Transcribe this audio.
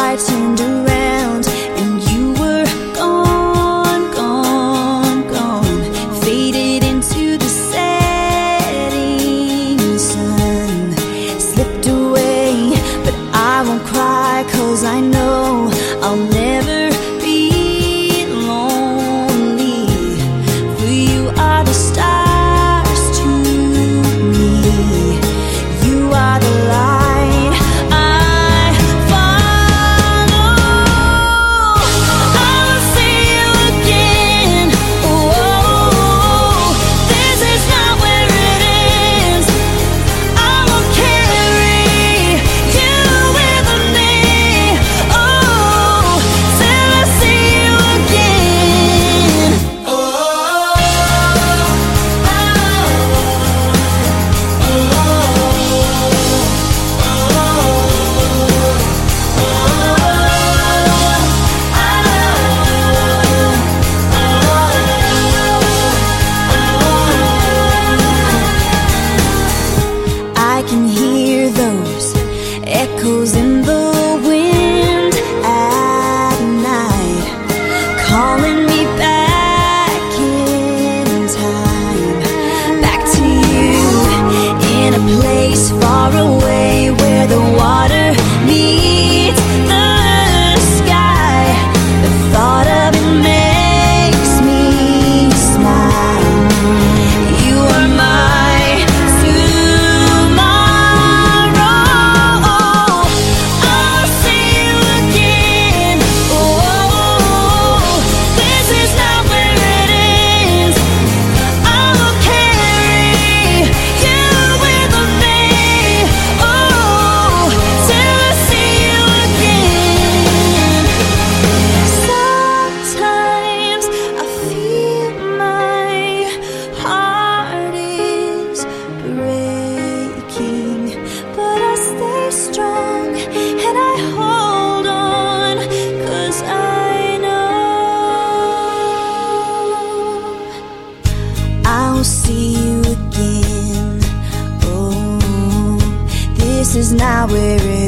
I turned around and you were gone, gone, gone, faded into the setting sun. Slipped away, but I won't cry, 'cause I know I'll never be lonely. For you are the stars to me. You are the light I follow. I will see you again. Oh, this is not where it ends. I will carry you with me. Oh, till I see you again. Oh, I can hear those echoes in the wind at night, calling me back in time, back to you, in a place far away where the water meets the sky. The thought of it makes me smile. You are my tomorrow. I'll see you again. Oh, this is not where it ends. I will carry you with me. Oh, till I see you again. Sometimes I feel my heart is breaking, but I stay strong and I hold on, 'cause I know I'll see you again. Oh, this is not where it